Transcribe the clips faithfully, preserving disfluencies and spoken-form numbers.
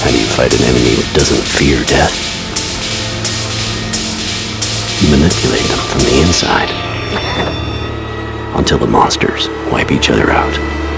How do you fight an enemy that doesn't fear death? You manipulate them from the inside until the monsters wipe each other out.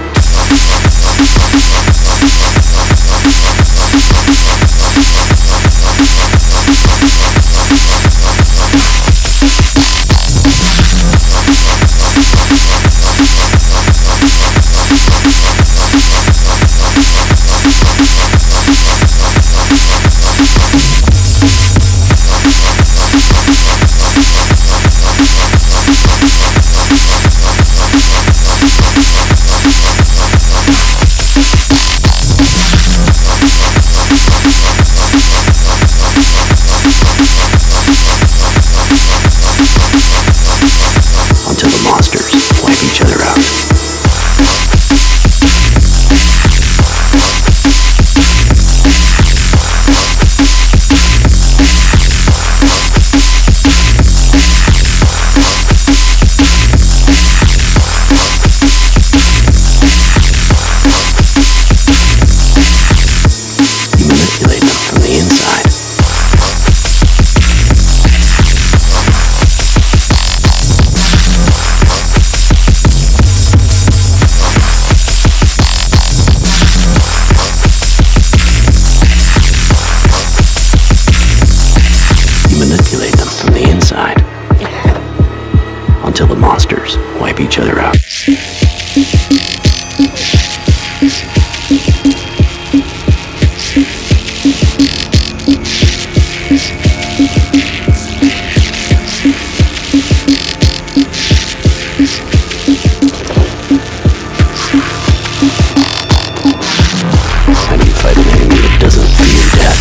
Until the monsters wipe each other out. You manipulate them from the inside manipulate them from the inside until the monsters wipe each other out. How do you fight an enemy that doesn't fear death?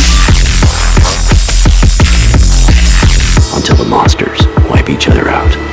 Until the monsters wipe each other out.